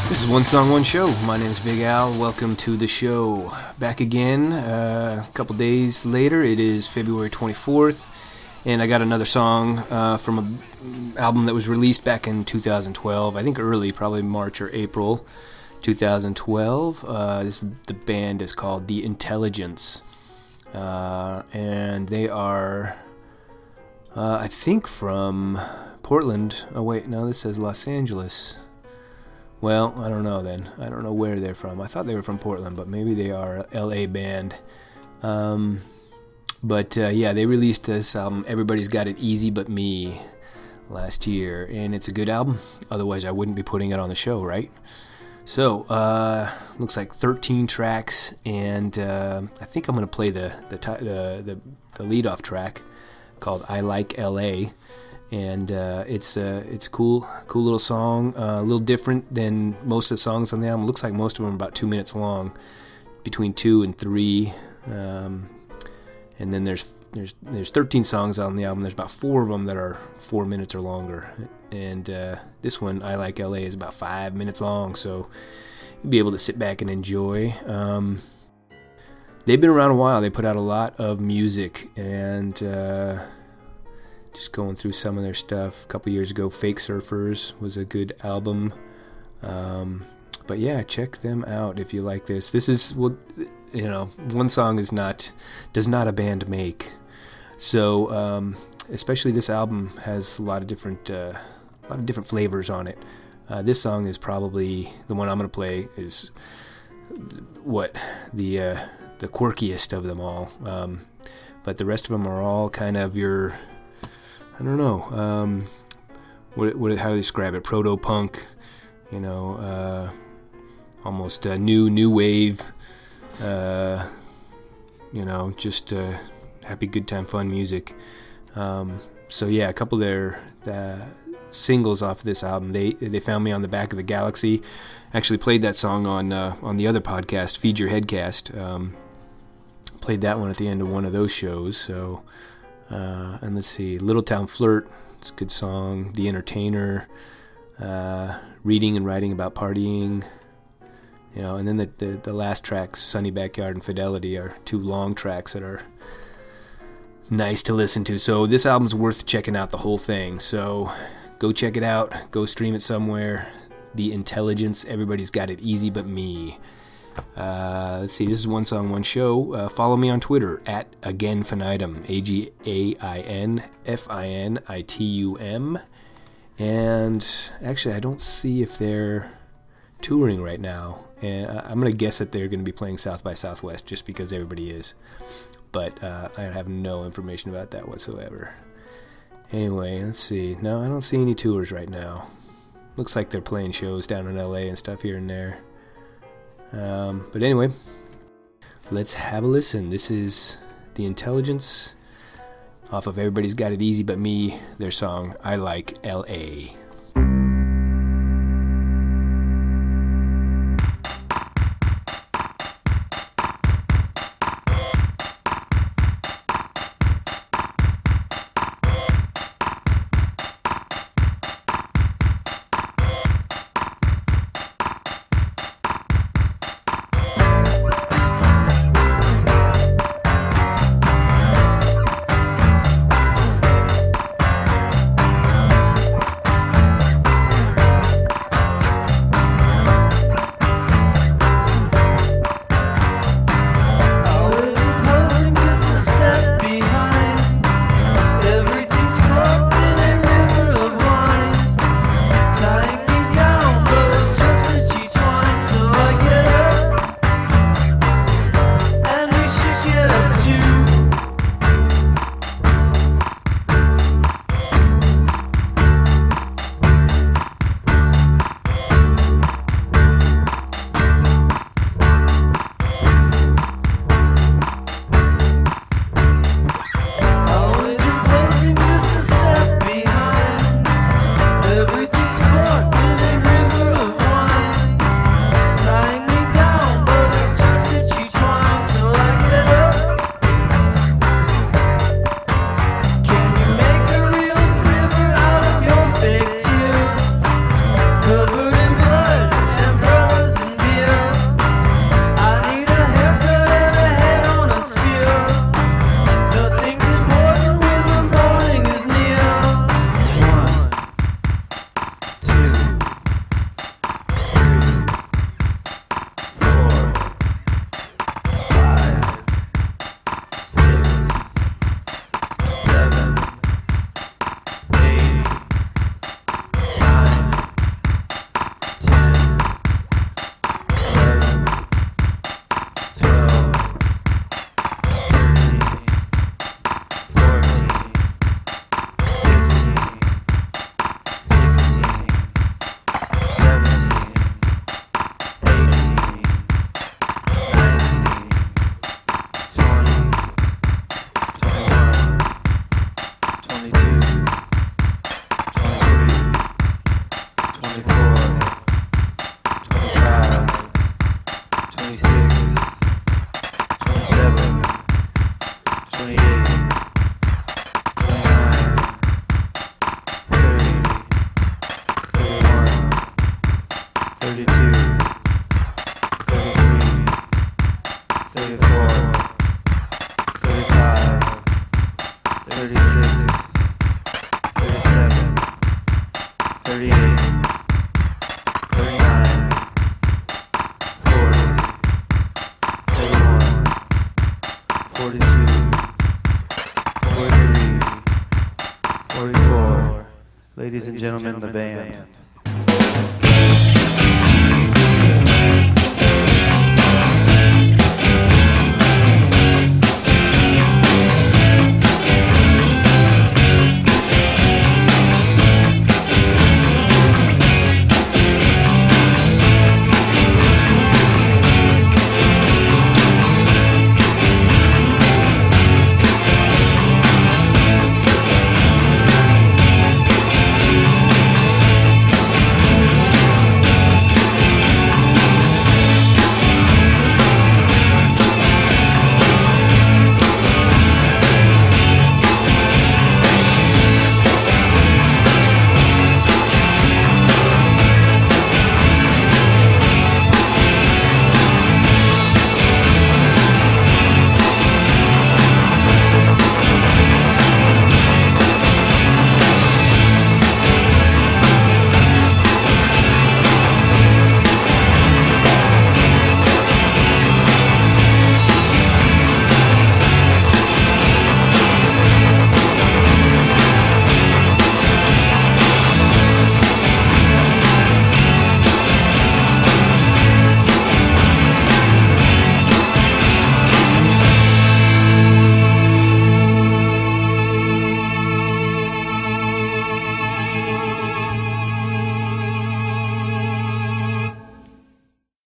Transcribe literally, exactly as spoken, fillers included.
This is One Song, One Show. My name is Big Al. Welcome to the show. Back again uh, a couple days later. It is February twenty-fourth, and I got another song uh, from an album that was released back in two thousand twelve. I think early, probably March or April two thousand twelve. Uh, this, the band is called The Intelligence, uh, and they are, uh, I think, from Portland. Oh, wait, no, this says Los Angeles. Well, I don't know then. I don't know where they're from. I thought they were from Portland, but maybe they are a L A band. Um, but uh, yeah, they released this album, Everybody's Got It Easy But Me, last year, and it's a good album. Otherwise, I wouldn't be putting it on the show, right? So, uh, looks like thirteen tracks, and uh, I think I'm going to play the the, the the the lead-off track called I Like L A. And uh, it's uh, it's cool, cool little song, uh, a little different than most of the songs on the album. It looks like most of them are about two minutes long, between two and three. Um, and then there's there's there's thirteen songs on the album. There's about four of them that are four minutes or longer. And uh, this one, I Like L A, is about five minutes long, so you'll be able to sit back and enjoy. Um, they've been around a while. They put out a lot of music, and Uh, just going through some of their stuff. A couple years ago, Fake Surfers was a good album. Um, but yeah, check them out if you like this. This is, well, you know, one song is not, does not a band make. So, um, especially this album has a lot of different, uh, a lot of different flavors on it. Uh, this song is probably the one I'm going to play is what the uh, the quirkiest of them all. Um, but the rest of them are all kind of your, I don't know, um, what, what, how do they describe it? Proto-punk, you know, uh, almost uh, new, new wave, uh, you know, just uh, happy, good time, fun music. Um, so yeah, a couple of their uh, singles off this album. They they found me on the Back of the Galaxy. Actually played that song on uh, on the other podcast, Feed Your Headcast. Um, played that one at the end of one of those shows. So. Uh, and let's see, Little Town Flirt, it's a good song. The Entertainer, uh, Reading and Writing About Partying, you know, and then the, the, the last tracks, Sunny Backyard and Fidelity, are two long tracks that are nice to listen to. So this album's worth checking out the whole thing. So go check it out, go stream it somewhere. The Intelligence, Everybody's Got It Easy But Me. Uh, let's see, this is One Song, One Show. Uh, follow me on Twitter at AgainFinitum, A G A I N F I N I T U M. And actually, I don't see if they're touring right now. And I'm going to guess that they're going to be playing South by Southwest just because everybody is. But uh, I have no information about that whatsoever. Anyway, let's see. No, I don't see any tours right now. Looks like they're playing shows down in L A and stuff here and there. Um, but anyway, let's have a listen. This is The Intelligence off of Everybody's Got It Easy But Me, their song I Like L A. thirty-two, thirty-three, thirty-four, thirty-five, thirty-six, thirty-seven, thirty-eight, thirty-nine, forty, forty-one, forty-two, forty-three, forty-four. Ladies and gentlemen, the band.